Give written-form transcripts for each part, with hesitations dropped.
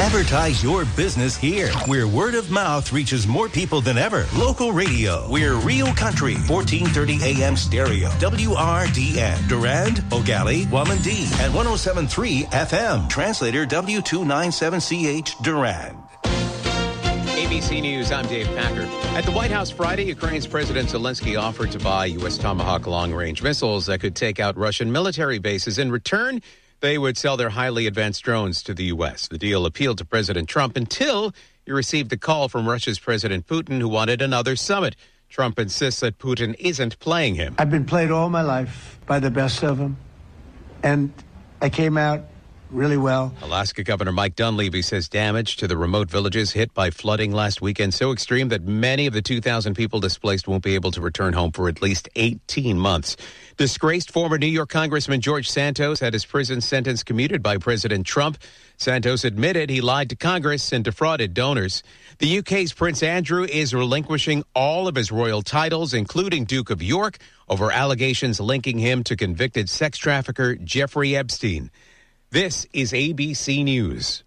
Advertise your business here, where word of mouth reaches more people than ever. Local radio. We're Real Country, 1430 AM stereo. WRDN. Durand, Ogali, Wamandee, and 107.3 FM. Translator W297CH Durand. ABC News, I'm Dave Packer. At the White House Friday, Ukraine's President Zelensky offered to buy U.S. Tomahawk long-range missiles that could take out Russian military bases. In return, they would sell their highly advanced drones to the U.S. The deal appealed to President Trump until he received a call from Russia's President Putin, who wanted another summit. Trump insists that Putin isn't playing him. I've been played all my life by the best of them, and I came out really well. Alaska Governor Mike Dunleavy says damage to the remote villages hit by flooding last weekend so extreme that many of the 2,000 people displaced won't be able to return home for at least 18 months. Disgraced former New York Congressman George Santos had his prison sentence commuted by President Trump. Santos admitted he lied to Congress and defrauded donors. The UK's Prince Andrew is relinquishing all of his royal titles, including Duke of York, over allegations linking him to convicted sex trafficker Jeffrey Epstein. This is ABC News.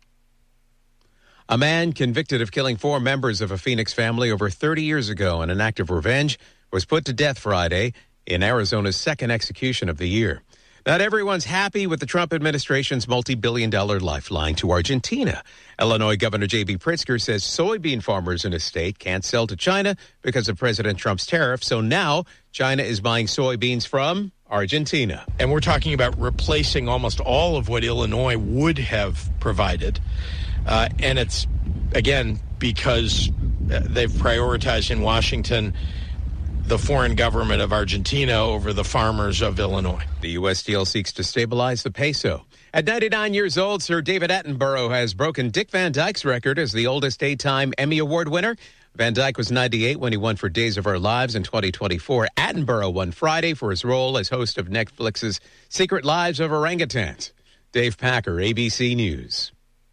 A man convicted of killing 4 members of a Phoenix family over 30 years ago in an act of revenge was put to death Friday in Arizona's second execution of the year. Not everyone's happy with the Trump administration's multi-billion-dollar lifeline to Argentina. Illinois Governor J.B. Pritzker says soybean farmers in his state can't sell to China because of President Trump's tariff. So now China is buying soybeans from Argentina. And we're talking about replacing almost all of what Illinois would have provided. And it's, again, because they've prioritized in Washington the foreign government of Argentina over the farmers of Illinois. The U.S. deal seeks to stabilize the peso. At 99 years old, Sir David Attenborough has broken Dick Van Dyke's record as the oldest daytime Emmy Award winner. Van Dyke was 98 when he won for Days of Our Lives in 2024. Attenborough won Friday for his role as host of Netflix's Secret Lives of Orangutans. Dave Packer, ABC News.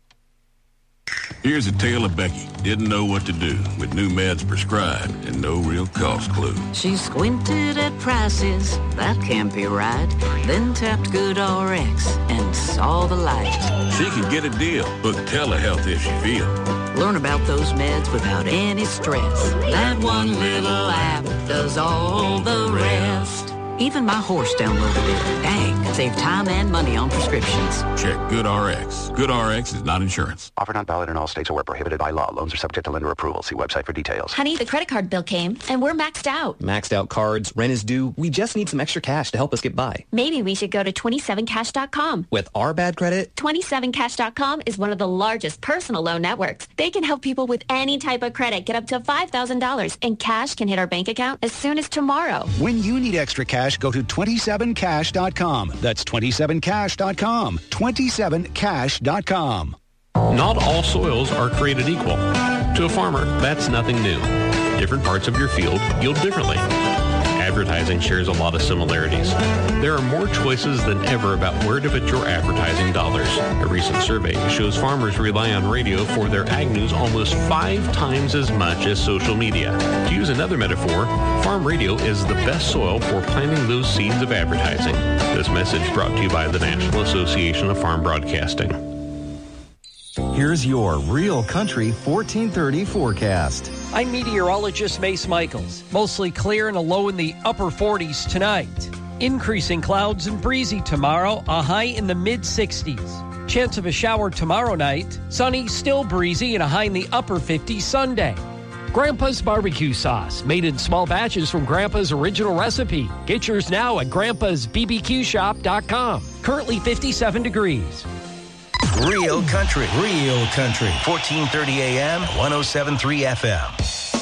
Here's a tale of Becky. Didn't know what to do with new meds prescribed and no real cost clue. She squinted at prices, that can't be right. Then tapped GoodRx and saw the light. She could get a deal. Book telehealth if she feels. Learn about those meds without any stress. That one little app does all the rest. Even my horse downloaded it. Dang, save time and money on prescriptions. Check GoodRx. GoodRx is not insurance. Offer not valid in all states or where prohibited by law. Loans are subject to lender approval. See website for details. Honey, the credit card bill came, and we're maxed out. Maxed out cards, rent is due. We just need some extra cash to help us get by. Maybe we should go to 27cash.com. With our bad credit? 27cash.com is one of the largest personal loan networks. They can help people with any type of credit get up to $5,000, and cash can hit our bank account as soon as tomorrow. When you need extra cash, go to 27cash.com. That's 27cash.com. 27cash.com. Not all soils are created equal. To a farmer, that's nothing new. Different parts of your field yield differently. Advertising shares a lot of similarities. There are more choices than ever about where to put your advertising dollars. A recent survey shows farmers rely on radio for their ag news almost 5 times as much as social media. To use another metaphor, farm radio is the best soil for planting those seeds of advertising. This message brought to you by the National Association of Farm Broadcasting. Here's your Real Country 1430 forecast. I'm meteorologist Mace Michaels. Mostly clear and a low in the upper 40s tonight. Increasing clouds and breezy tomorrow, a high in the mid-60s. Chance of a shower tomorrow night. Sunny, still breezy, and a high in the upper 50s Sunday. Grandpa's barbecue sauce, made in small batches from Grandpa's original recipe. Get yours now at grandpa'sbbqshop.com. Currently 57 degrees. Real Country. Real Country. 1430 AM, 107.3 FM.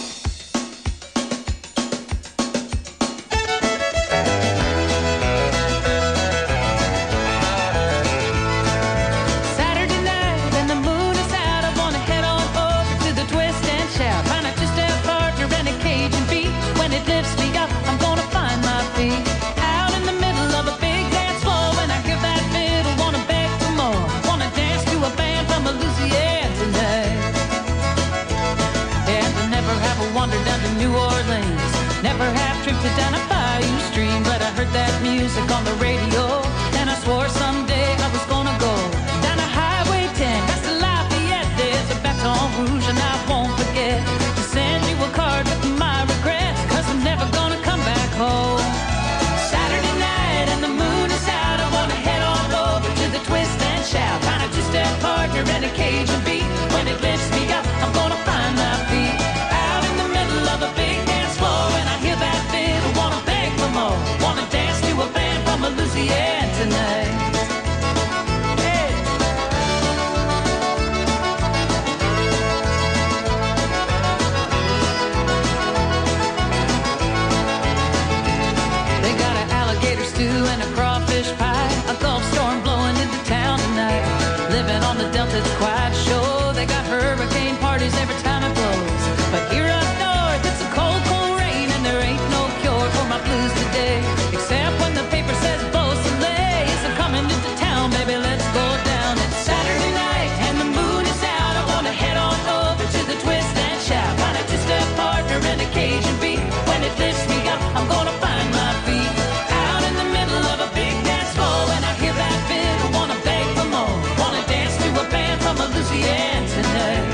Saturday night and the moon is out. I want to head on over to the Twist and Shout. Find a two-step partner and a Cajun beat. When it lifts me up, I'm going to find my feet. Out in the middle of a big dance floor. When I hear that fiddle, want to beg for more. Want to dance to a band from Louisiana tonight. And I never have a wander down to New Orleans. Never have drifted down a bayou stream. But I heard that music on the radio, and I swore someday I was gonna go down a Highway 10. That's the life of Lucy Ann tonight. Hey. They got an alligator stew and a crawfish pie, a Gulf storm blowing into town tonight. Living on the Delta, it's quite sure. They got hurricane parties every time it blows. But here up north, it's a cold, cold rain, and there ain't no cure for my blues today. Except when the paper says Beausoleil is coming into town, baby, let's go down. It's Saturday night, and the moon is out. I wanna head on over to the Twist and Shout. Find a two-step partner and a Cajun beat. When it lifts me up, I'm gonna find my feet. Out in the middle of a big dance floor, when I hear that fiddle, wanna beg for more. Wanna dance to a band from a Lucy Ann tonight.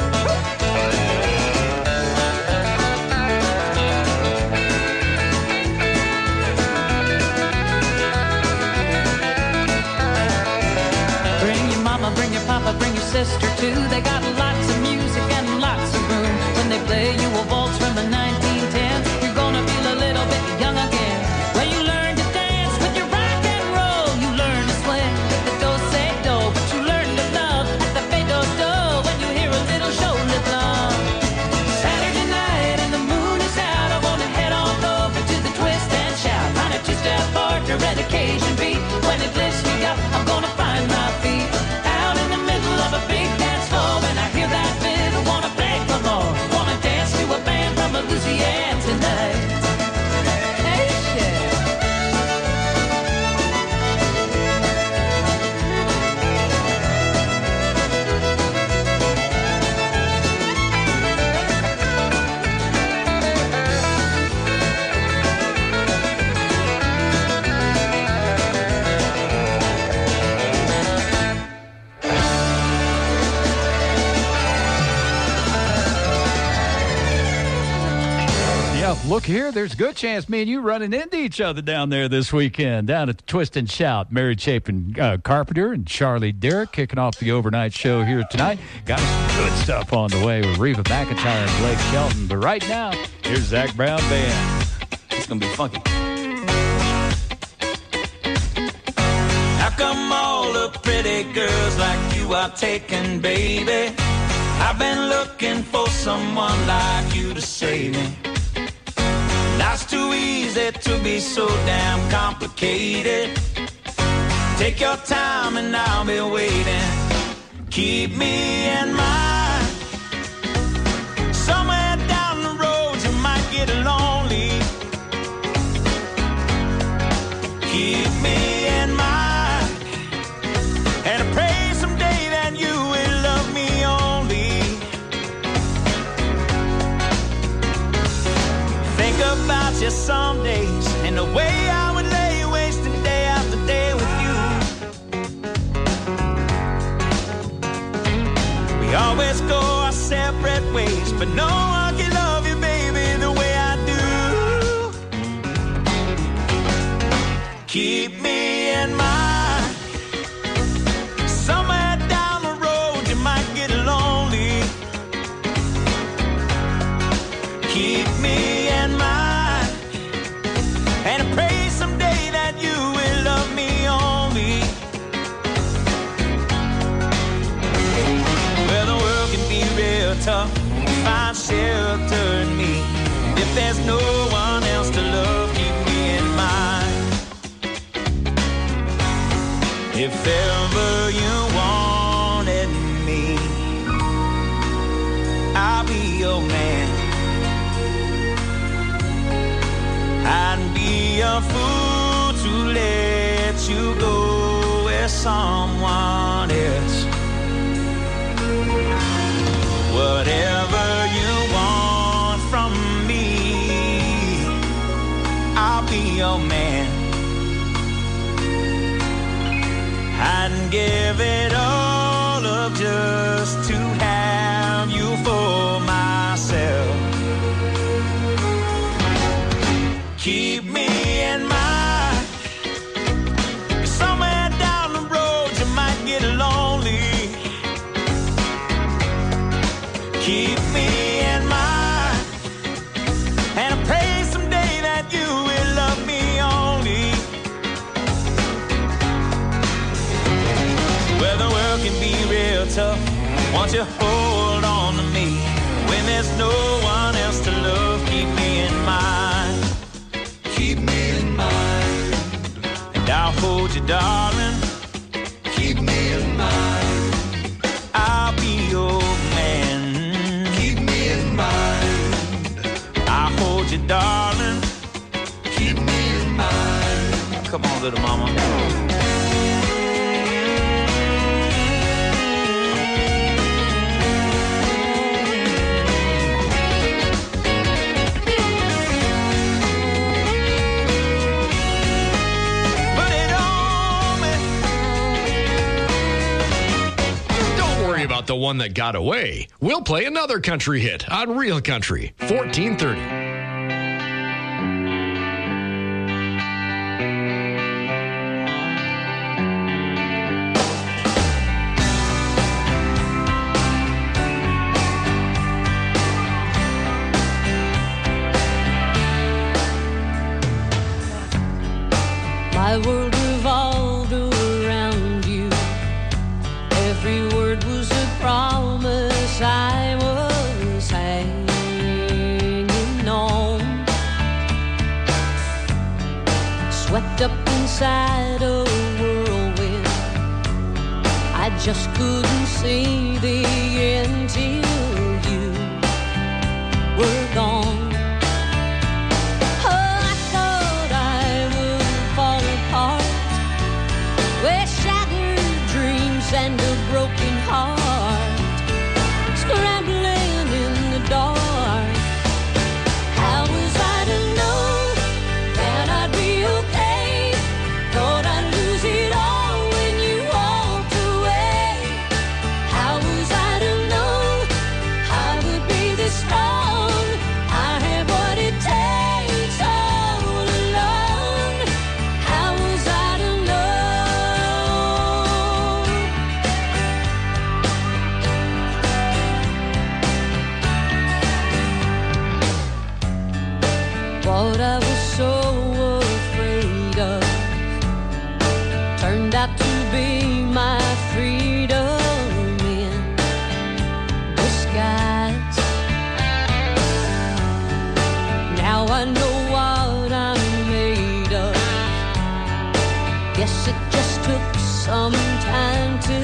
Bring your mama, bring your papa, bring your sister too. They got lots of music and lots of room. When they play you a waltz from the 1910s, you're gonna feel a little bit young again. When you learn to dance with your rock and roll, you learn to swing with the do-say-do, but you learn to love at the fade-do-do when you hear a little shoulder blum. Saturday night and the moon is out. I wanna head on over to the Twist and Shout. Find a two-step partner and a Cajun beat. When it lifts me up, I'm gonna find my feet. Out in the middle of a big dance floor, when I hear that fiddle, wanna beg for more. Wanna dance to a band from a Lucy Ann tonight. Hey, shit. Look here, there's a good chance me and you running into each other down there this weekend, down at the Twist and Shout. Mary Chapin Carpenter and Charlie Derrick kicking off the overnight show here tonight. Got some good stuff on the way with Reva McEntire and Blake Shelton. But right now, here's Zach Brown Band. It's going to be funky. How come all the pretty girls like you are taken, baby? I've been looking for someone like you to save me. Life's too easy to be so damn complicated. Take your time and I'll be waiting. Keep me in mind. Somewhere down the road you might get lonely. Keep me in mind. And I pray someday that you will love me only. Think about you some days and the way I would lay wasting day after day with you. We always go our separate ways, but no one can love you, baby, the way I do. Keep me in mind. Somewhere down the road you might get lonely. Keep me in mind. And I pray someday that you will love me only. Well, the world can be real tough. Find shelter in me. If there's no one else to love, keep me in mind. If ever you wanted me, I'll be your man. I'd be a fool to let you go with someone else. Whatever you want from me, I'll be your man. I'd give it all up just to have you for myself. Keep me in mind. Somewhere down the road you might get lonely. Keep me in mind. And I pray someday that you will love me only. tough, won't you hold on to me? When there's no one else to love, keep me in mind. Keep me in mind. And I'll hold you, darling. Keep me in mind. I'll be your man. Keep me in mind. I'll hold you, darling. Keep me in mind. Come on, little mama. About the one that got away. We'll play another country hit on Real Country 1430. My world revolved around you. Every word was a promise I was hanging on. Swept up inside a whirlwind, I just couldn't see the end till you were gone. And a broken heart scrambling in the dark. How was I to know that I'd be okay? Thought I'd lose it all when you walked away. How was I to know I would be this strong? I have what it takes all alone. How was I to know? What I was so afraid of turned out to be my freedom in disguise. Now I know what I'm made of. Guess it just took some time to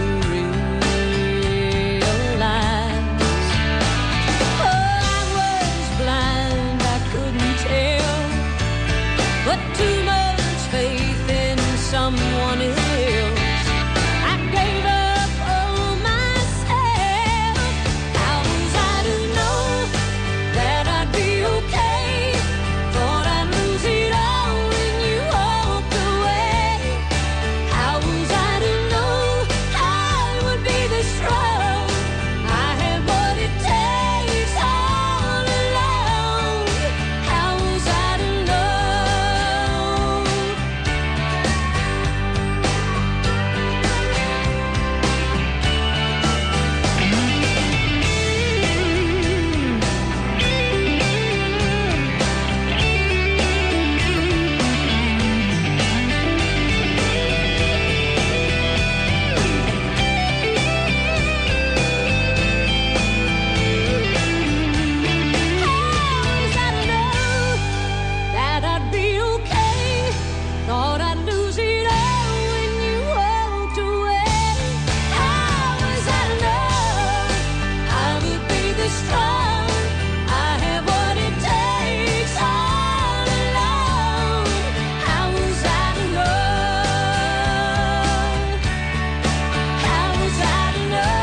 but too much faith in someone else. I gave up on myself. How was I to know that I'd be okay? Thought I'd lose it all when you walked away. How was I to know I would be this strong? I have what it takes all alone. How was I to know? That I'd be okay. Thought I'd lose it all when you walked away. How was I to know I would be this strong? I have what it takes all alone. How was I to know? How was I to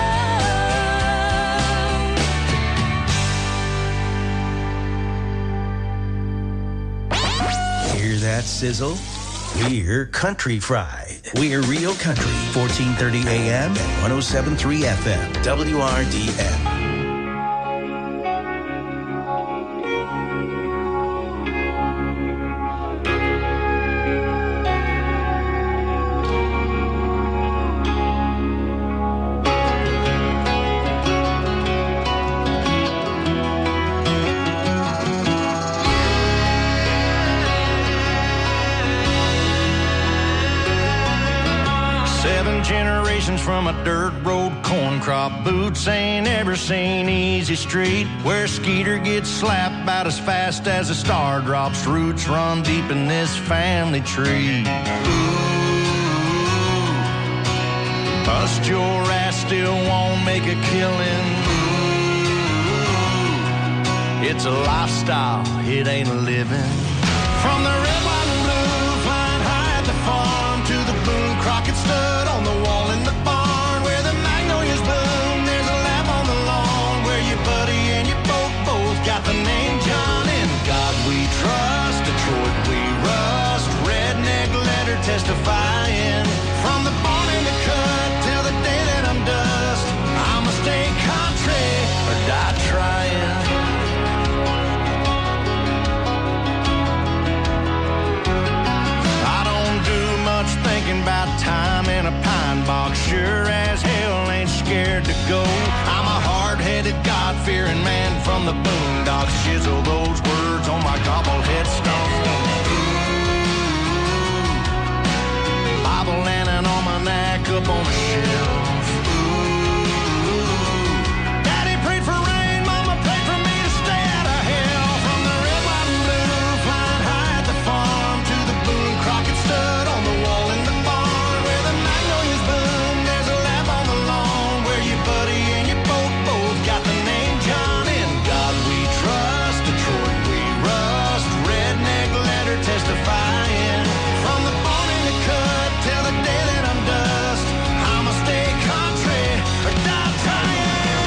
Hear that sizzle? We're Country Fried. We're Real Country, 1430 AM and 107.3 FM, WRDF. 7 generations from a dirt road corn crop. Boots ain't ever seen easy street, where Skeeter gets slapped about as fast as a star drops. Roots run deep in this family tree. Bust your ass, still won't make a killing. Ooh, it's a lifestyle, it ain't a living. From the red, white, and blue, flying high at the farm, to the Boone Crockett stud on the wall in the barn, where the magnolias bloom. There's a lamp on the lawn, where your buddy and your both got the name John. In God we trust, Detroit we rust, redneck letter testifying. From the barn in the cut till the day that I'm dust, I'ma stay country or die trying. I don't do much thinking about time in a pine box. Sure as hell ain't scared to go. I'm a hard-headed, God-fearing man from the boondocks. Chisel those words on my gobblehead stone. Bible and an almanac up on the shelf. Ooh. Daddy prayed for rain, Mama prayed for me to stay out of hell. From the red, white, and blue, flying high at the farm, to the Boone Crockett stud on the wall in the barn, where the magnolias bloom. There's a lamp on the lawn, where your buddy and your both got the name John. In God we trust, Detroit we rust, redneck letter testifying. From the barn in the cut till the day that I'm dust, I'ma stay country or die trying.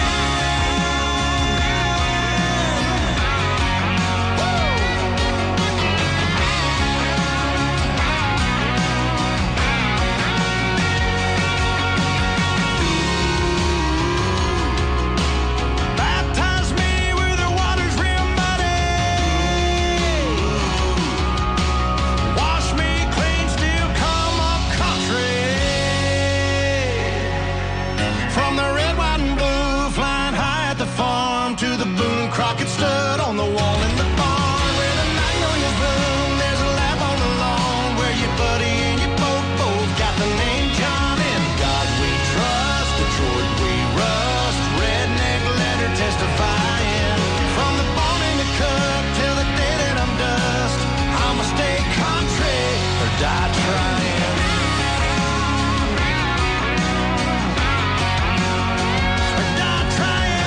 Baptize me where the water's real muddy. Wash me clean, still come up country. From the red, white, and blue, flying high at the farm, to the Boone Crockett stud on the wall in the barn, where the magnolias bloom. There's a lamp on the lawn, where your buddy and your both got the name John. In God we trust, Detroit we rust, redneck letter testifying. From the barn in the cut till the day that I'm dust, I'ma stay country or die trying. Or die trying.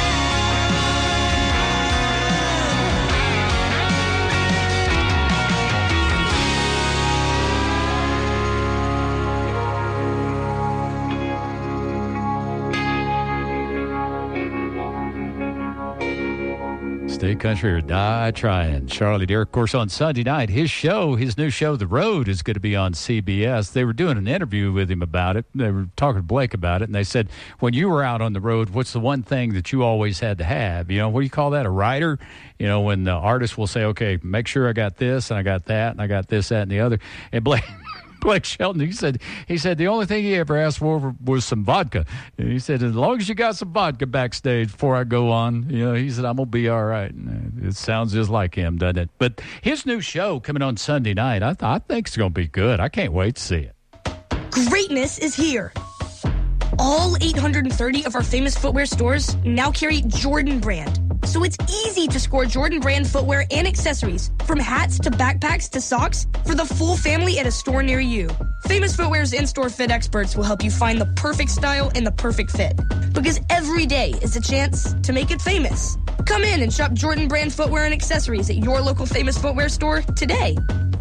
Stay country or die trying. Charlie Derrick, of course, on Sunday night, his new show, The Road, is going to be on CBS. They were doing an interview with him about it. They were talking to Blake about it, and they said, when you were out on the road, what's the one thing that you always had to have? You know, what do you call that, a writer? You know, when the artist will say, okay, make sure I got this, and I got that, and I got this, that, and the other. And Blake Shelton, he said the only thing he ever asked for was some vodka. And he said, as long as you got some vodka backstage before I go on, you know, he said, I'm going to be all right. And it sounds just like him, doesn't it? But his new show coming on Sunday night, I think it's going to be good. I can't wait to see it. Greatness is here. All 830 of our famous footwear stores now carry Jordan brand. So it's easy to score Jordan brand footwear and accessories, from hats to backpacks to socks, for the full family at a store near you. Famous Footwear's in-store fit experts will help you find the perfect style and the perfect fit. Because every day is a chance to make it famous. Come in and shop Jordan brand footwear and accessories at your local Famous Footwear store today.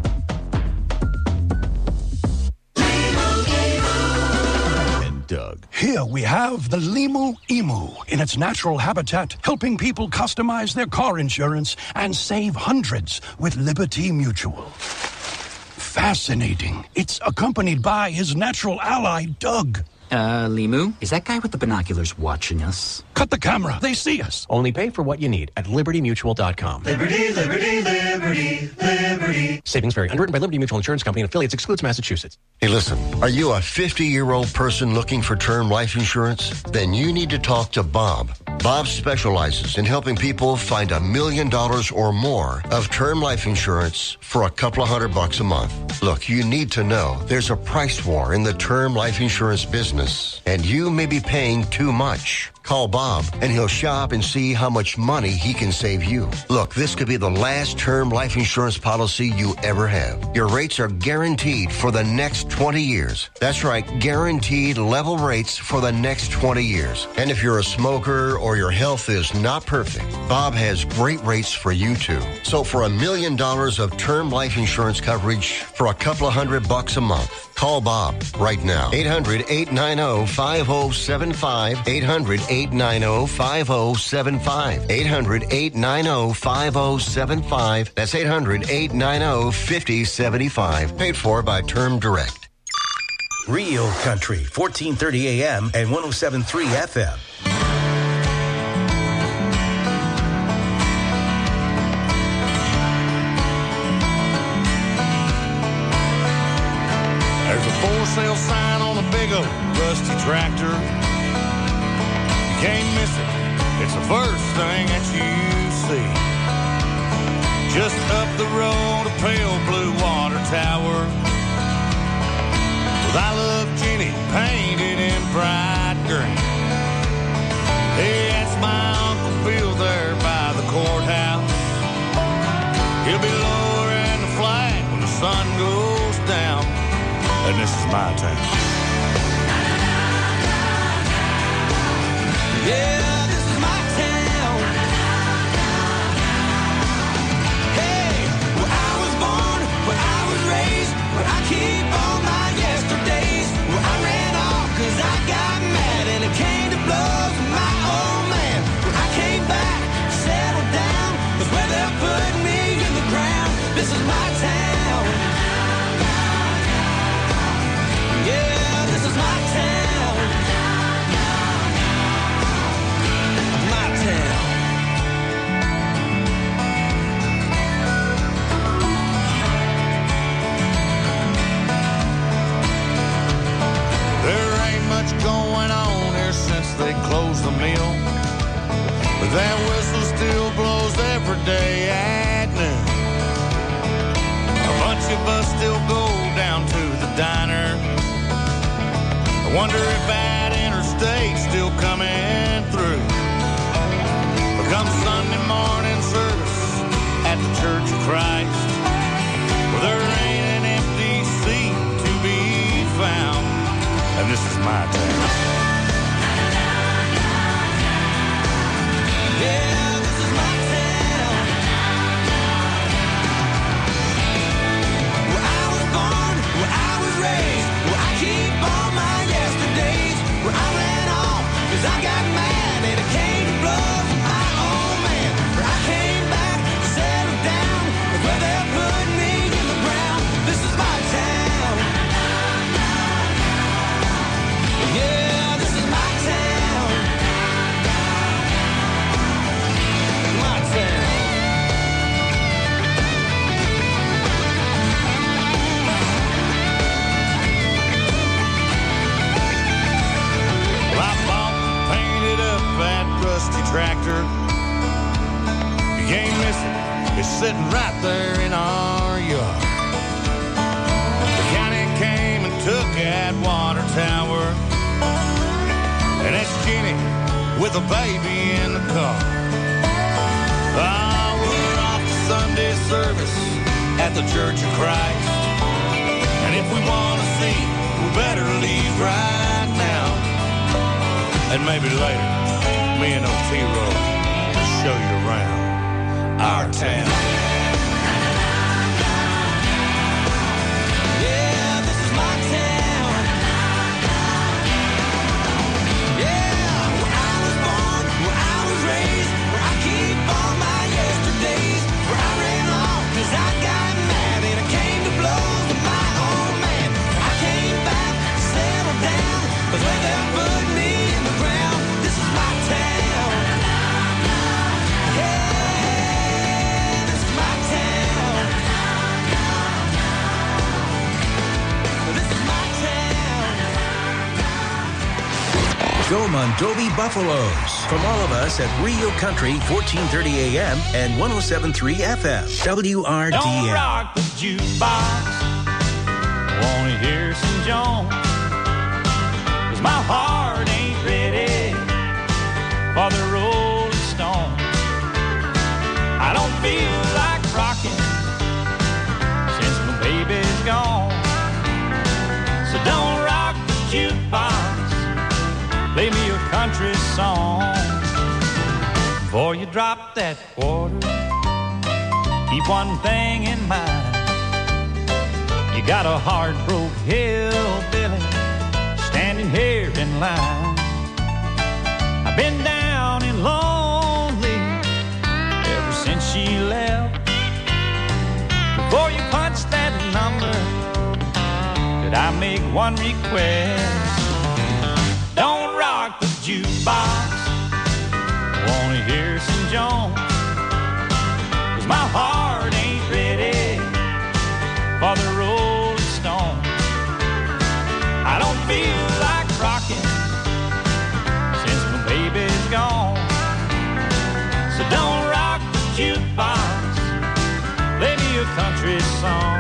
Doug. Here we have the Limu Emu in its natural habitat, helping people customize their car insurance and save hundreds with Liberty Mutual. Fascinating. It's accompanied by his natural ally, Doug. Limu, is that guy with the binoculars watching us? Cut the camera. They see us. Only pay for what you need at libertymutual.com. Liberty, liberty, liberty, liberty. Savings vary. Underwritten by Liberty Mutual Insurance Company and affiliates. Excludes Massachusetts. Hey, listen. Are you a 50-year-old person looking for term life insurance? Then you need to talk to Bob. Bob specializes in helping people find $1 million or more of term life insurance for a couple of $100 a month. Look, you need to know there's a price war in the term life insurance business, and you may be paying too much. Call Bob, and he'll shop and see how much money he can save you. Look, this could be the last term life insurance policy you ever have. Your rates are guaranteed for the next 20 years. That's right, guaranteed level rates for the next 20 years. And if you're a smoker or your health is not perfect, Bob has great rates for you too. So for $1 million of term life insurance coverage for a couple of $100 a month, call Bob right now. 800-890-5075. 800-890-5075. 800-890-5075. That's 800-890-5075. Paid for by Term Direct. Real Country, 1430 AM and 107.3 FM. There's a for sale sign on a big old rusty tractor. You can't miss it. It's the first thing that you see. Just up the road, a pale blue water tower with I Love Jenny painted in bright green. Hey, that's my Uncle Bill there by the courthouse. He'll be lowering the flag when the sun goes down. And this is my town. Yeah, this is my town. Hey, where I was born, where I was raised, where I keep all my yesterdays, where I ran off cause I got mad and it came to blows with my old man. Where I came back, settled down, was where they're putting me in the ground. This is my town. Yeah, this is my town. My town. There ain't much going on here since they closed the mill, but that whistle still blows every day at noon. A bunch of us still go down to the diner. I wonder if that interstate's still coming through. But come Sunday morning service at the Church of Christ, well, there ain't an empty seat to be found. And this is my town. Yeah, this is my town. Where I was born, where I was raised, where I keep all my yesterdays, where I ran off cause I got mad and it came to blows with my old man. Where I came back, settled down, where they're putting me in the ground. This is my town. Yeah, this is my town. My town. Well, I bought and painted up that rusty tractor. You can't miss it. It's sitting right there in our yard. The county came and took that water tower, and that's Jenny with a baby in the car. Oh, we're off to Sunday service at the Church of Christ, and if we want to see, we better leave right now. And maybe later, me and Otero will show you around our town. Yeah, this is my town. Yeah, where I was born, where I was raised, where I keep all my yesterdays, where I ran off cause I got mad and it came to blows with my old man. I came back, settled down, was where Go Mondovi Buffaloes. From all of us at Real Country, 1430 AM and 107.3 FM. WRDN. Don't rock the jukebox. Wanna hear some Jones. 'Cause my heart ain't ready for the Rolling Stone. I don't feel like rocking since my baby's gone. So don't rock the jukebox. Play me a country song. Before you drop that quarter, keep one thing in mind. You got a heart-broke hillbilly standing here in line. I've been down and lonely ever since she left. Before you punch that number, could I make one request? Don't rock the jukebox. Wanna hear some Jones. 'Cause my heart ain't ready for the Rolling Stone. I don't feel like rocking since my baby's gone. So don't rock the jukebox. Play me a country song.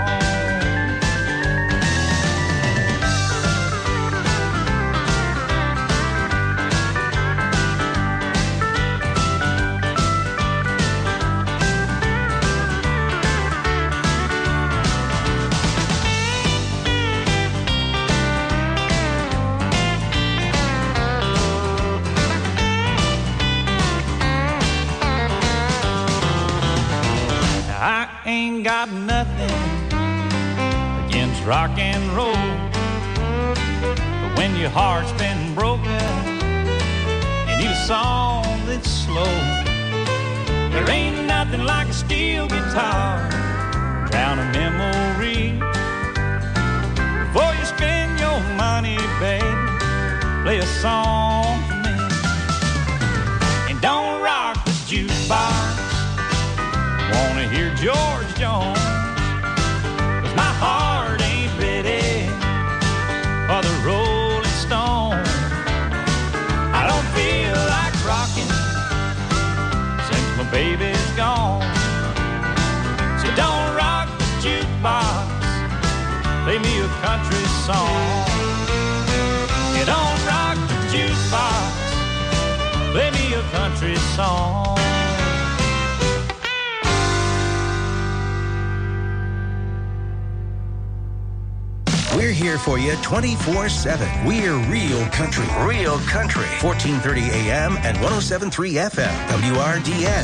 I ain't got nothing against rock and roll, but when your heart's been broken, you need a song that's slow. There ain't nothing like a steel guitar, drown a memory. Before you spend your money, baby, play a song for me. And don't rock the jukebox. Wanna hear George Jones. 'Cause my heart ain't ready for the Rolling Stone. I don't feel like rocking since my baby's gone. So don't rock the jukebox. Play me a country song. You don't rock the jukebox. Play me a country song. We're here for you 24/7. We're Real Country. Real Country. 1430 AM and 107.3 FM. WRDN.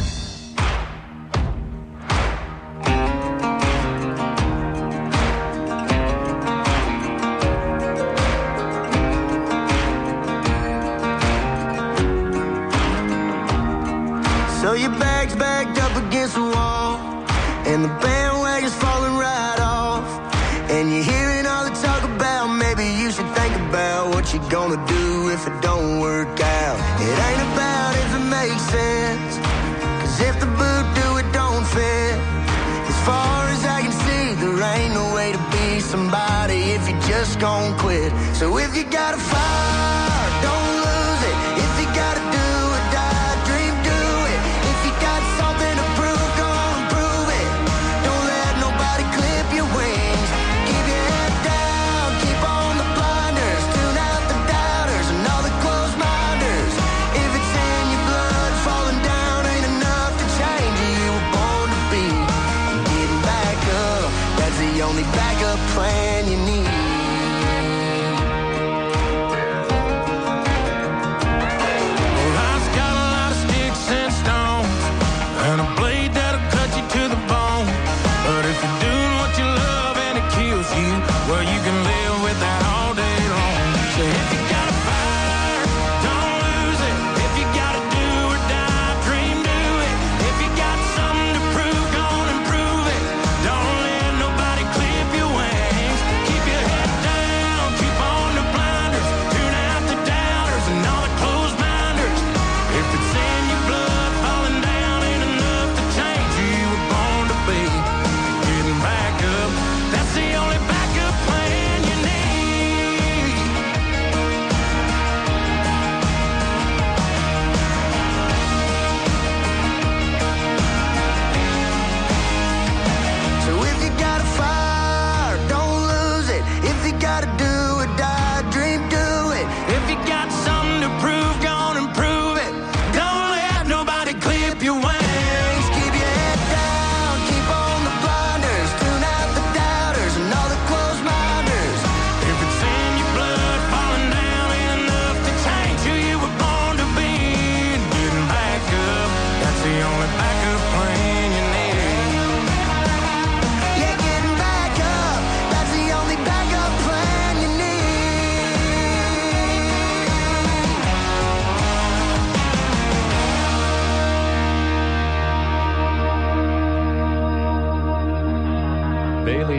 So your bag's backed up against the wall, and the bandwagon's falling right off, and you're hearing all the talk about maybe you should think about what you're gonna do if it don't work out. It ain't about if it makes sense, 'cause if the boot do, it don't fit. As far as I can see, there ain't no way to be somebody if you just gon' quit. So if you got a fire, don't lose it. If you gotta do or die, dream, do it. If you got something to prove, go on and prove it. Don't let nobody clip your wings. Keep your head down, keep on the blinders. Tune out the doubters and all the closed minders. If it's in your blood, falling down ain't enough to change you. You were born to be. And getting back up, that's the only backup plan you need.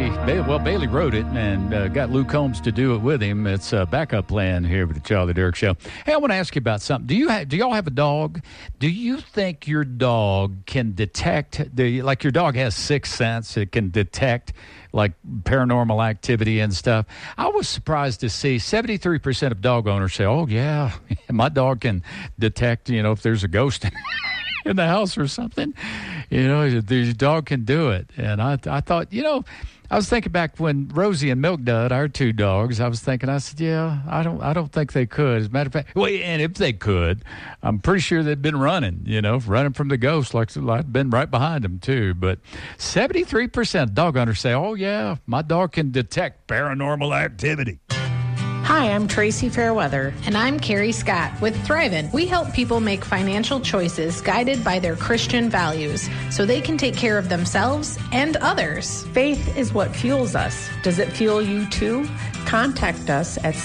Bailey wrote it and got Luke Combs to do it with him. It's a backup plan here with the Charlie Derrick Show. Hey, I want to ask you about something. Do y'all have a dog? Do you think your dog can detect, like your dog has sixth sense, it can detect like paranormal activity and stuff? I was surprised to see 73% of dog owners say, oh, yeah, my dog can detect, if there's a ghost in the house or something. The dog can do it. And I thought, I was thinking back when Rosie and Milk Dud, our two dogs, I was thinking, I said, yeah, I don't think they could. As a matter of fact, and if they could, I'm pretty sure they'd been running from the ghost, like I'd been right behind them too. But 73% of dog owners say, oh yeah, my dog can detect paranormal activity. Hi, I'm Tracy Fairweather. And I'm Carrie Scott with Thrivent. We help people make financial choices guided by their Christian values so they can take care of themselves and others. Faith is what fuels us. Does it fuel you too? Contact us at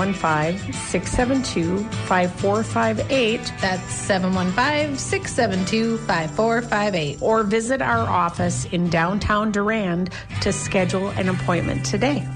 715-672-5458. That's 715-672-5458. Or visit our office in downtown Durand to schedule an appointment today.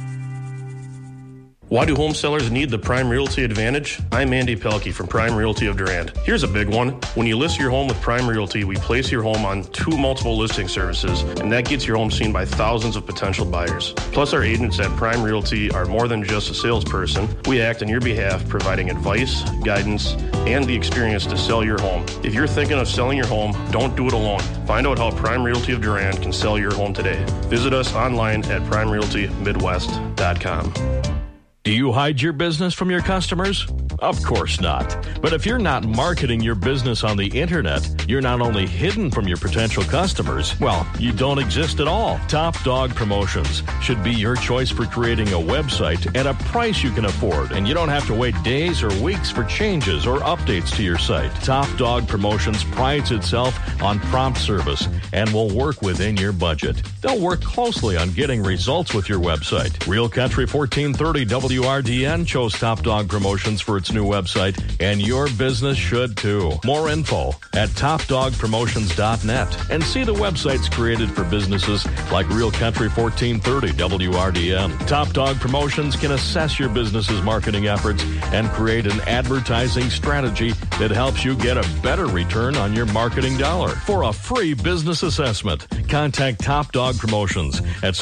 Why do home sellers need the Prime Realty Advantage? I'm Andy Pelkey from Prime Realty of Durand. Here's a big one. When you list your home with Prime Realty, we place your home on 2 multiple listing services, and that gets your home seen by thousands of potential buyers. Plus, our agents at Prime Realty are more than just a salesperson. We act on your behalf, providing advice, guidance, and the experience to sell your home. If you're thinking of selling your home, don't do it alone. Find out how Prime Realty of Durand can sell your home today. Visit us online at primerealtymidwest.com. Do you hide your business from your customers? Of course not. But if you're not marketing your business on the internet, you're not only hidden from your potential customers, well, you don't exist at all. Top Dog Promotions should be your choice for creating a website at a price you can afford, and you don't have to wait days or weeks for changes or updates to your site. Top Dog Promotions prides itself on prompt service and will work within your budget. They'll work closely on getting results with your website. Real Country 1430 WRDN chose Top Dog Promotions for its new website, and your business should too. More info at topdogpromotions.net, and see the websites created for businesses like Real Country 1430 WRDN. Top Dog Promotions can assess your business's marketing efforts and create an advertising strategy that helps you get a better return on your marketing dollar. For a free business assessment, contact Top Dog Promotions at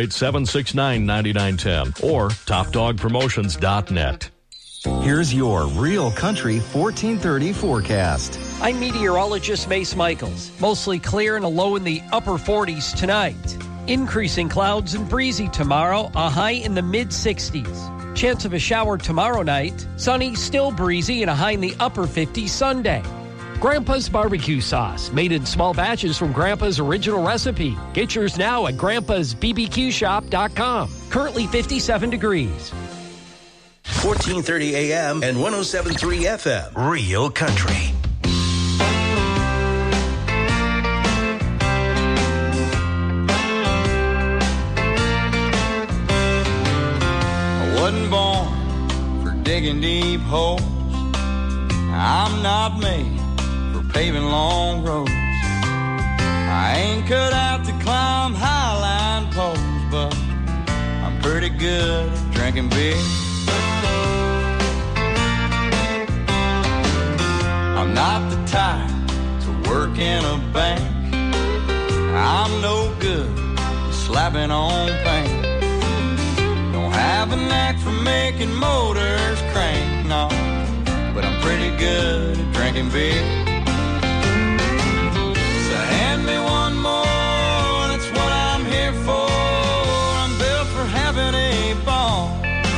608-769-9910 or topdogpromotions.net. Here's your Real Country 1430 forecast. I'm meteorologist Mace Michaels. Mostly clear and a low in the upper 40s tonight. Increasing clouds and breezy tomorrow, a high in the mid-60s. Chance of a shower tomorrow night. Sunny, still breezy, and a high in the upper 50s Sunday. Grandpa's barbecue sauce, made in small batches from Grandpa's original recipe. Get yours now at grandpa'sbbqshop.com. Currently 57 degrees. 1430 AM and 107.3 FM. Real Country. I wasn't born for digging deep holes. I'm not made for paving long roads. I ain't cut out to climb highline poles, but I'm pretty good at drinking beer. I'm not the type to work in a bank. I'm no good at slapping on paint. Don't have a knack for making motors crank, no, but I'm pretty good at drinking beer. So hand me one more, that's what I'm here for. I'm built for having a ball.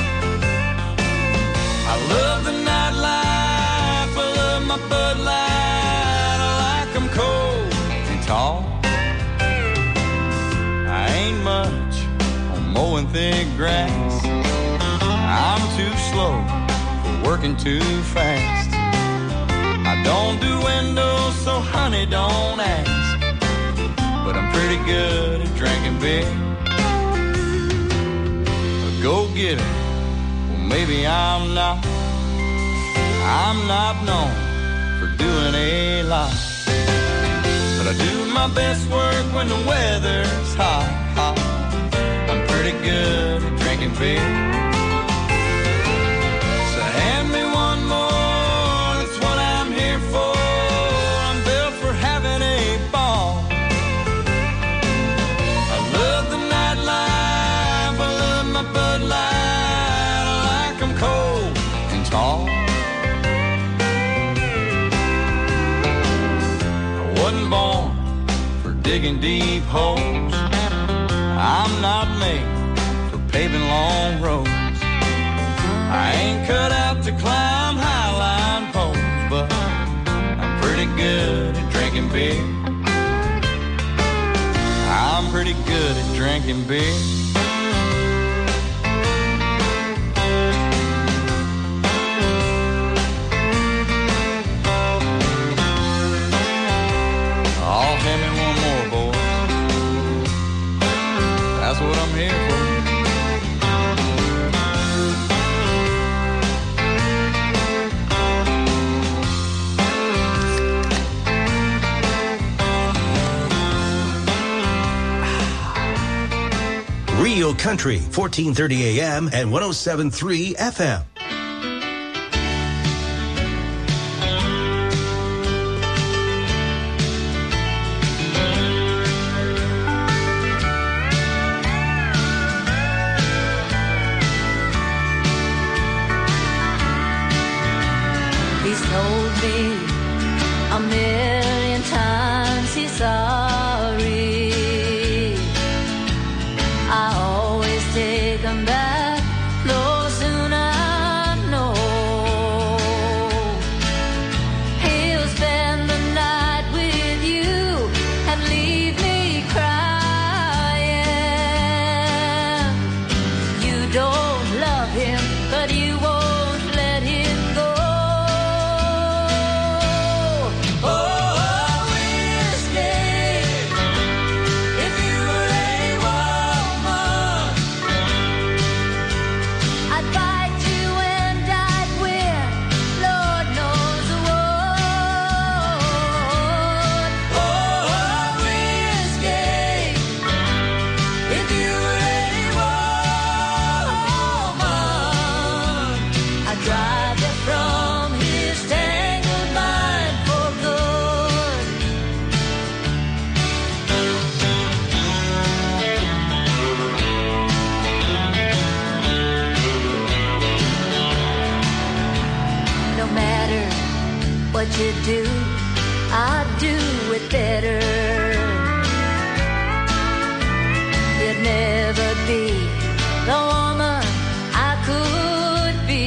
I love the nightlife, I love my Bud Light, I like them cold and tall. I ain't much on mowing thick grass. I'm too slow for working too fast. I don't do windows, so honey, don't ask. But I'm pretty good at drinking beer. A go-getter, well, maybe I'm not. I'm not known for doing a lot, but I do my best work when the weather's hot, hot. I'm pretty good at drinking beer. So hand me one more, that's what I'm here for. I'm built for having a ball. I love the nightlife, I love my Bud Light. I like them cold and tall. I wasn't born for digging deep holes. I'm not made for paving long roads. I ain't cut out to climb highline poles, but I'm pretty good at drinking beer. I'm pretty good at drinking beer. Oh, hand me one more, boys. That's what I'm here for. Rio Country, 1430 AM and 107.3 FM. He's told me a million times he's sorry. I always take him back, though soon I know he'll spend the night with you and leave me crying. You don't love him, but you won't let him go. What you do, I'd do it better. You'd never be the woman I could be.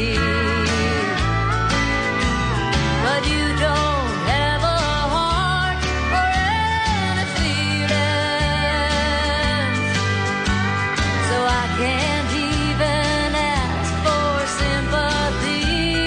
But you don't have a heart or any feelings, so I can't even ask for sympathy.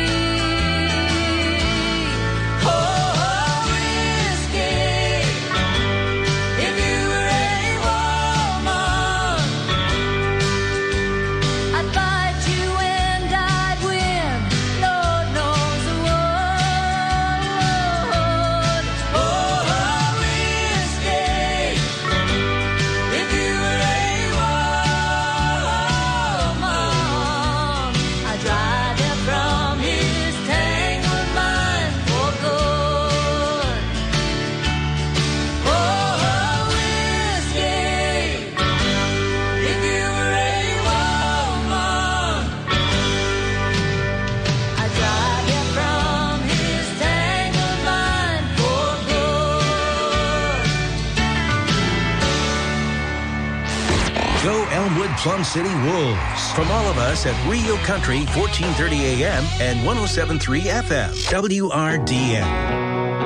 Plum City Wolves. From all of us at Rio Country, 1430 AM and 107.3 FM. WRDN.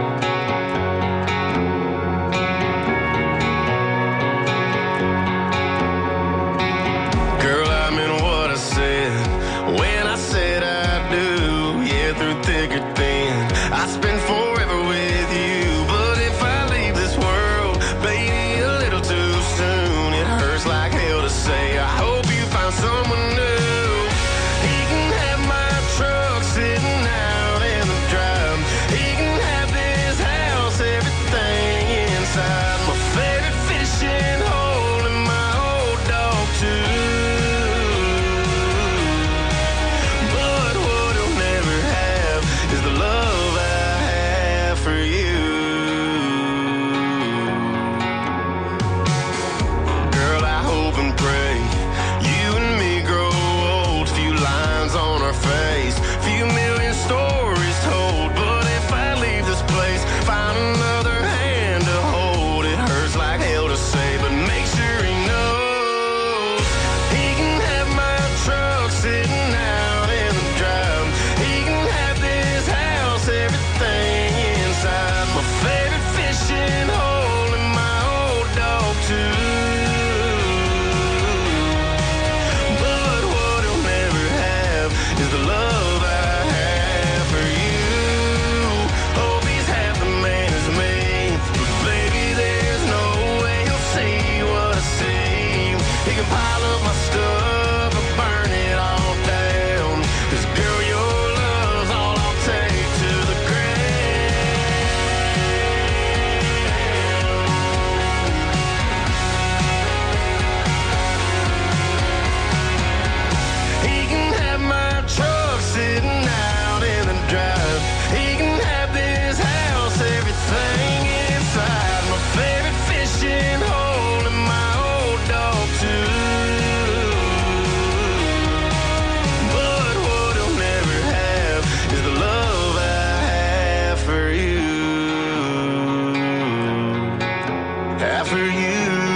I spend forever with you, but if I leave this world, baby, a little too soon, it hurts like hell to say. I hope you find someone new. He can have my truck sitting out in the drive. He can have the love I have for you. Hope he's half the man as me. But baby, there's no way he'll see what I see. He can pile up my stuff or burn it all down. 'Cause girl, your love's all I'll take to the grave. He can have my truck sitting out in the drive. He can have this house, everything inside. My favorite fishing hole and my old dog too. But what he'll never have is the love I have for you. Have for you.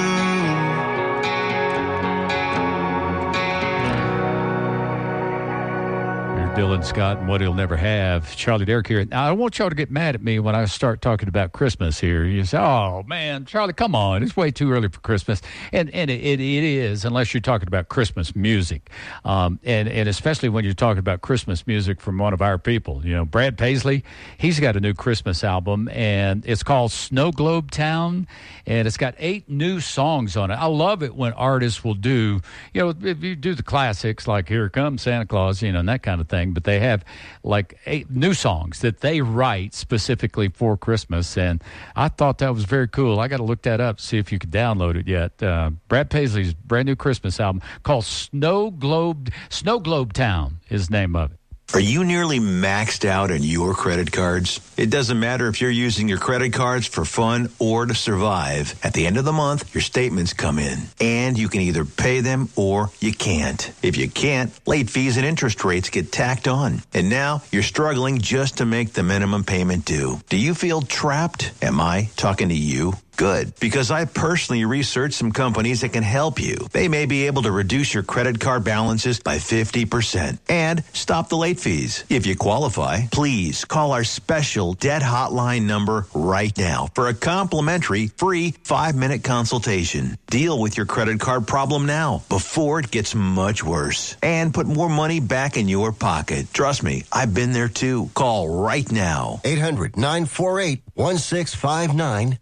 Dylan Scott and What He'll Never Have. Charlie Derrick here. Now, I don't want y'all to get mad at me when I start talking about Christmas here. You say, oh, man, Charlie, come on. It's way too early for Christmas. And it is, unless you're talking about Christmas music. And especially when you're talking about Christmas music from one of our people. You know, Brad Paisley, he's got a new Christmas album, and it's called Snow Globe Town, and it's got 8 new songs on it. I love it when artists will do, you know, if you do the classics like Here Comes Santa Claus, you know, and that kind of thing, but they have like 8 new songs that they write specifically for Christmas, and I thought that was very cool. I got to look that up, see if you can download it yet. Brad Paisley's brand new Christmas album called Snow Globe Town is the name of it. Are you nearly maxed out on your credit cards? It doesn't matter if you're using your credit cards for fun or to survive. At the end of the month, your statements come in, and you can either pay them or you can't. If you can't, late fees and interest rates get tacked on. And now you're struggling just to make the minimum payment due. Do you feel trapped? Am I talking to you? Good, because I personally researched some companies that can help you. They may be able to reduce your credit card balances by 50% and stop the late fees. If you qualify, please call our special debt hotline number right now for a complimentary free 5-minute consultation. Deal with your credit card problem now before it gets much worse and put more money back in your pocket. Trust me, I've been there too. Call right now. 800-948-1659.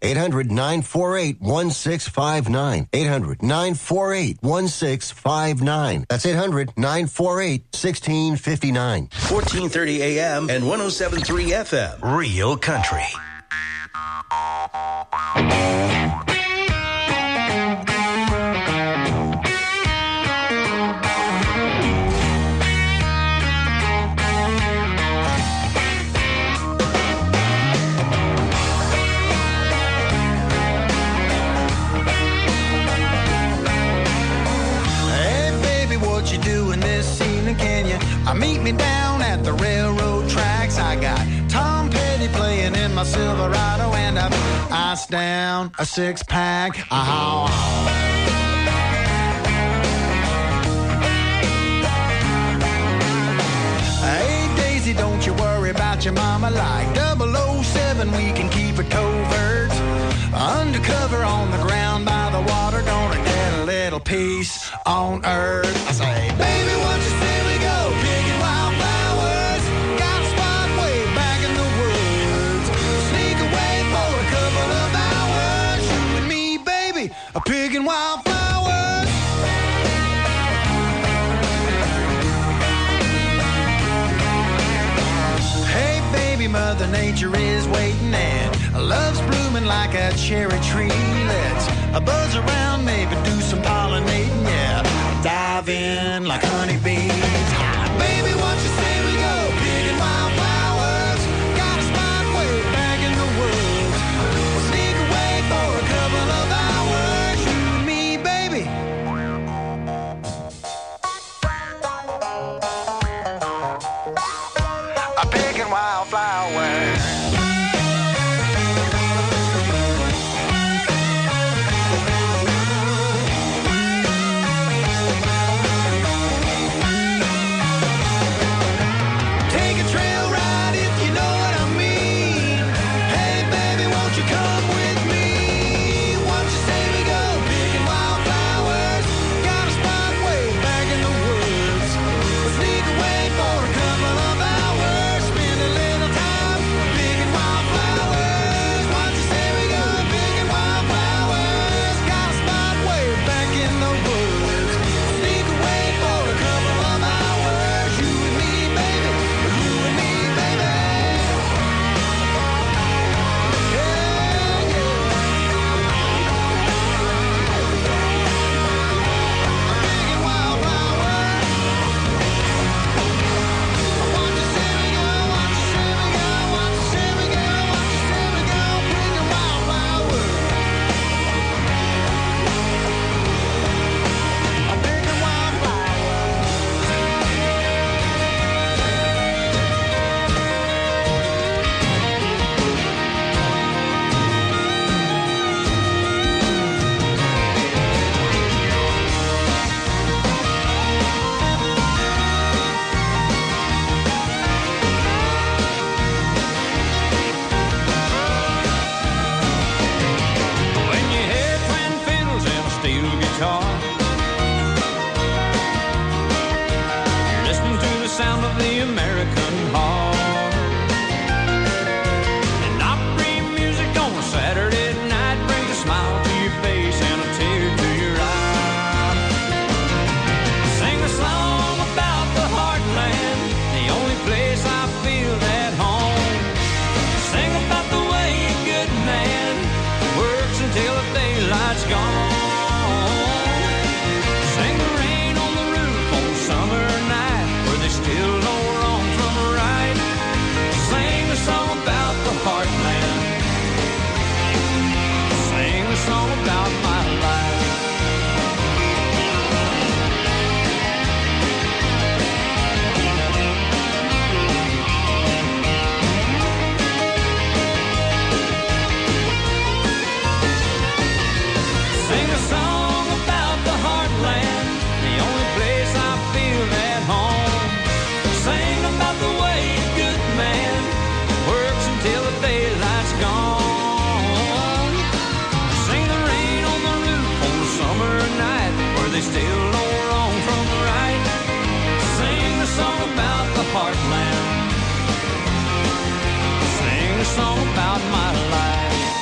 800-948-1659. 800-948-1659. That's 800-948-1659. 1430 AM and 107.3 FM. Real Country. Meet me down at the railroad tracks. I got Tom Petty playing in my Silverado, and I've iced down a 6-pack. Hey, Daisy, don't you worry about your mama. Like 007, we can keep it covert. Undercover on the ground by the water, gonna get a little peace on earth. I say, baby, what you say we go? Picking wildflowers. Got a spot way back in the woods. Sneak away for a couple of hours. You and me, baby, are picking wildflowers. Hey, baby, Mother Nature is waiting, and love's blooming like a cherry tree. Let's buzz around, maybe do some pollinating, yeah. Dive in like honeybees. Baby, what you say we go? Picking wildflowers. Got a spot way back in the woods. We'll sneak away for a couple of hours. You and me, baby. I'm picking wildflowers. For a of the American heart. And Opry music on a Saturday night brings a smile to your face and a tear to your eye. Sing a song about the heartland, the only place I feel at home. Sing about the way a good man works until the daylight's gone. Sing the rain on the roof on a summer night where they still know wrong from right. Sing a song about the heartland. Sing a song about my life. Sing a song about the heartland, the only place I feel at home. Sing about the way a good man works until the daylight's gone. Sing the rain on the roof on a summer night where they still know wrong from right. Sing a song about the heartland. Sing a song about my life.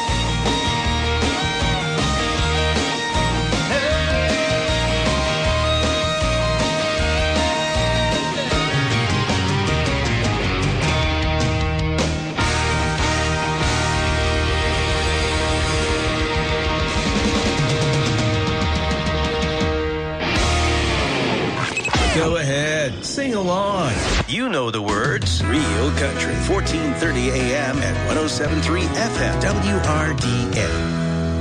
Go ahead, sing along. You know the words. Real Country, 1430 AM at 107.3 FM, WRDN.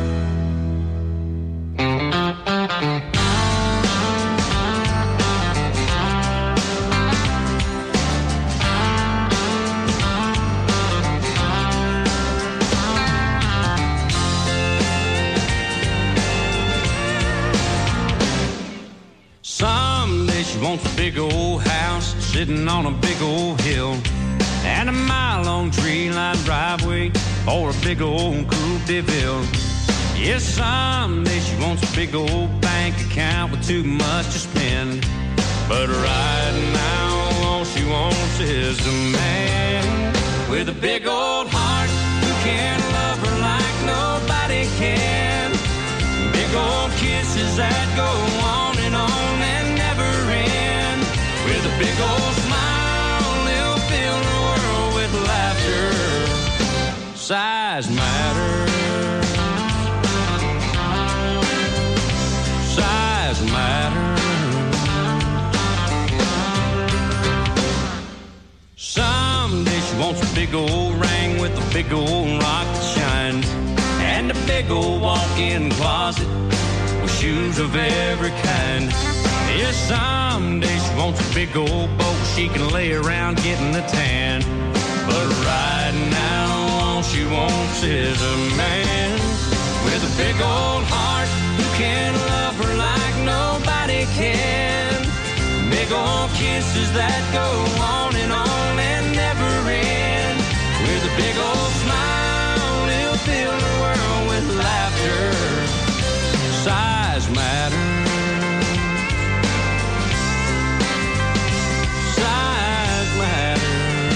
Someday she wants a big old house sitting on a big old hill, and a mile-long tree-lined driveway or a big old coupe de ville. Yes, someday she wants a big old bank account with too much to spend. But right now all she wants is a man with a big old heart who can love her like nobody can. Big old kisses that go on and never end. With a big old smile, he'll fill the world with laughter. Size matters. Size matters. Someday she wants a big old ring with a big old rock that shines, and a big old walk-in closet with shoes of every kind. Yes, someday she wants a big old boat she can lay around getting a tan. But right now all she wants is a man with a big old heart who can love her like nobody can. Big old kisses that go on and never end. With a big old smile, he'll fill the world with laughter. Size matters. Size matters.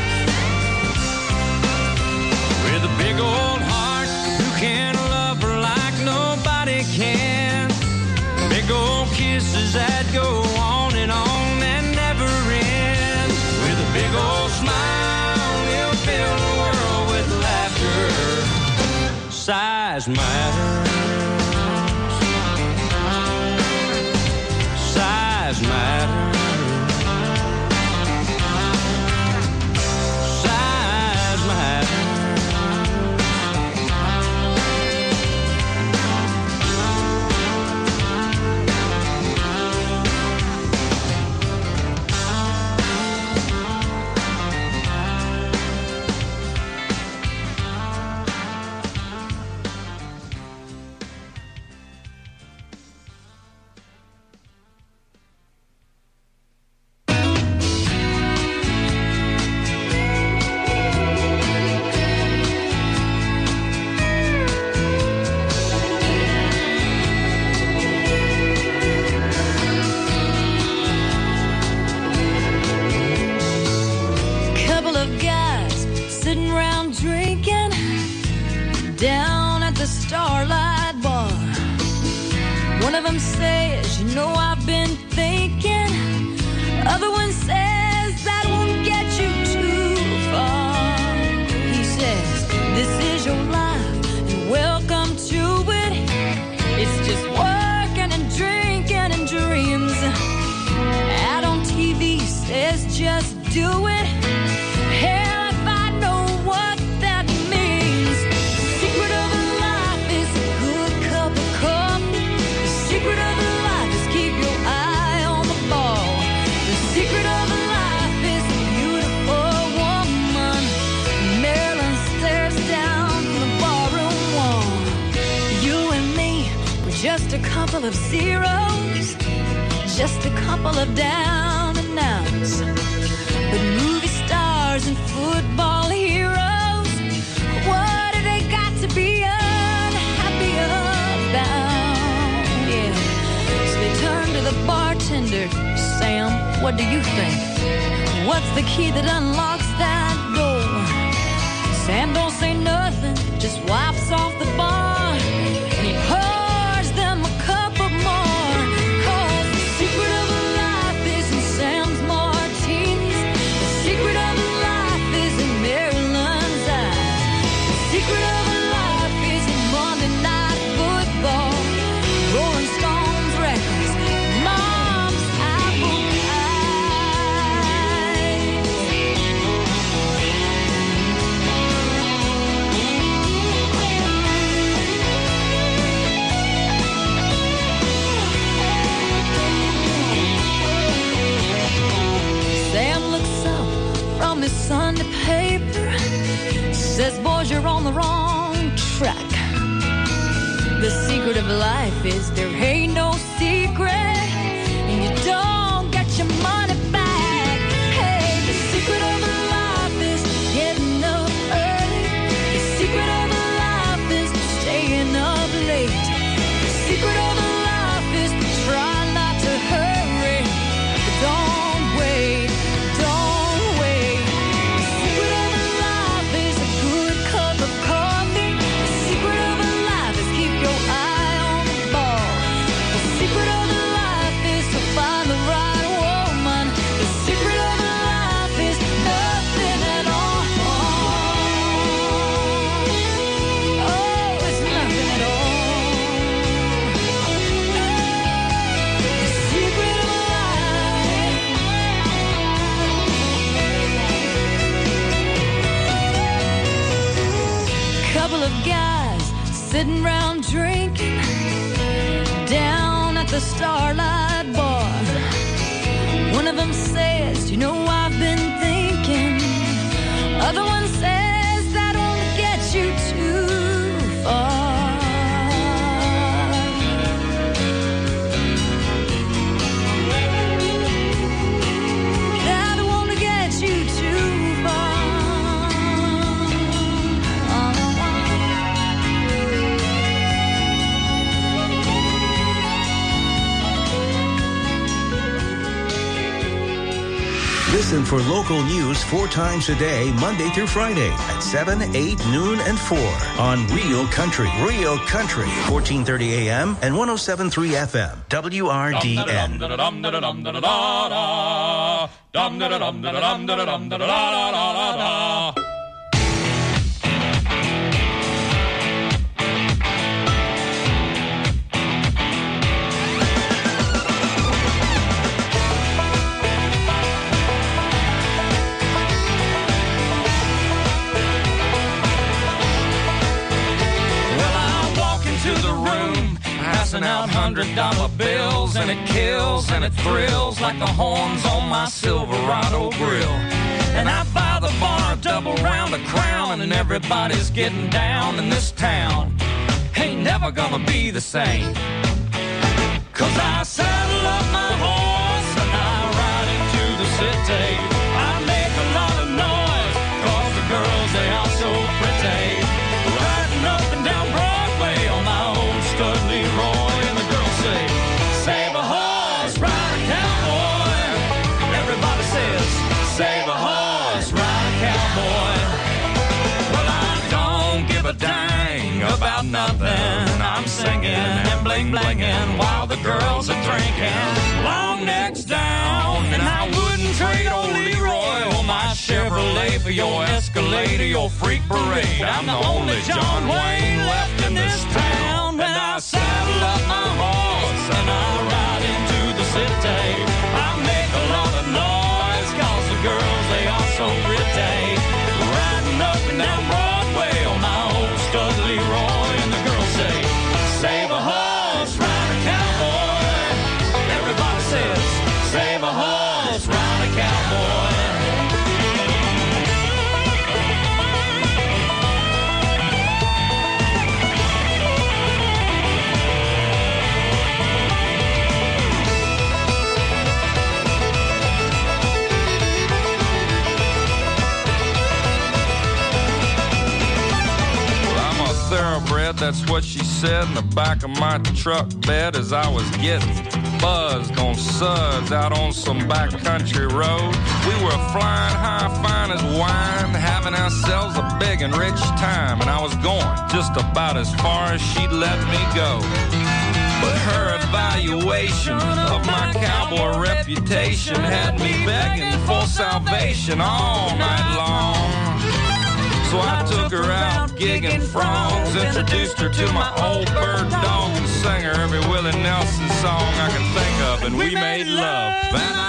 With a big old heart who can love her like nobody can. Big old kisses that go on and never end. With a big old smile, he'll fill the world with laughter. Size matters. Size matters. Size matters. down at the Starlight Bar. One of them says, you know I've been thinking. Other one says that won't get you too far. He says, this is your life and welcome to it. It's just working and drinking and dreams. Ad on TV says just do it. Hell, if I know what that means. The secret of life is a good cup of coffee. The secret of life is keep your eye on the ball. The secret of life is a beautiful woman. Marilyn stares down from the barroom wall. You and me, we're just a couple of zeros, just a couple of down and outs. But movie stars and football heroes, what do they got to be unhappy about? Yeah. So they turn to the bartender. Sam, what do you think? What's the key that unlocks that door? Sam don't say nothing, just wipes off the bar. And he pours them a cup of more. 'Cause the secret of life is in Sam's martinis. The secret of life is in Maryland's eyes. The secret of life is in Monday Night Football, Rolling Stones records, Mom's apple Sam looks up from his Sunday paper, says, boys, you're on the wrong track. The secret of life is there ain't no secret, and you don't get your money back. Hey, the secret of life is getting up early. The secret of life is staying up late. The secret of life is trying not to hurry. But don't wait, don't wait. The secret of life is a good cup of coffee. The secret of life is keep your eye on the ball. The secret of life is to find the right woman. The secret of life is nothing at all. Oh, it's nothing at all. The secret of life. Couple of guys sitting around drinking down at the Starlight Bar. One of them says, you know I've been thinking. Other one says that won't get you too far. That won't get you too far. Listen for local news 4 times a day, Monday through Friday at 7, 8, noon, and 4 on Real Country. Real Country, 1430 AM and 107.3 FM. WRDN. Passing out $100 bills, and it kills and it thrills like the horns on my Silverado grill. And I buy the bar a double round of Crown, and everybody's getting down in this town. Ain't never gonna be the same. 'Cause I saddle up my horse and I ride into the city. I make a lot of noise 'cause the girls, they are so pretty. Riding up and down Broadway on my old stud Leroy, and the girls say, save a horse, ride a cowboy. Everybody says, save a horse, ride a cowboy. Well, I don't give a dang bling-blinging while the girls are drinking. Long necks down, and I wouldn't trade old Leroy or my Chevrolet for your Escalade or your freak parade. I'm the only John Wayne left in this town. And I saddle up my horse and I ride into the city. I make a lot of noise 'cause the girls, they are so pretty. Riding up and down Broadway on my old stud Leroy, and the girls say, save a horse, ride a cowboy. Everybody says, save a horse, ride a cowboy. Thoroughbred, that's what she said in the back of my truck bed as I was getting buzzed on suds out on some backcountry road. We were flying high, fine as wine, having ourselves a big and rich time, and I was going just about as far as she'd let me go. But her evaluation of my cowboy reputation had me begging for salvation all night long. So I took her out gigging frogs, introduced her to my old bird dog, and sang her every Willie Nelson song I could think of, and we made love. And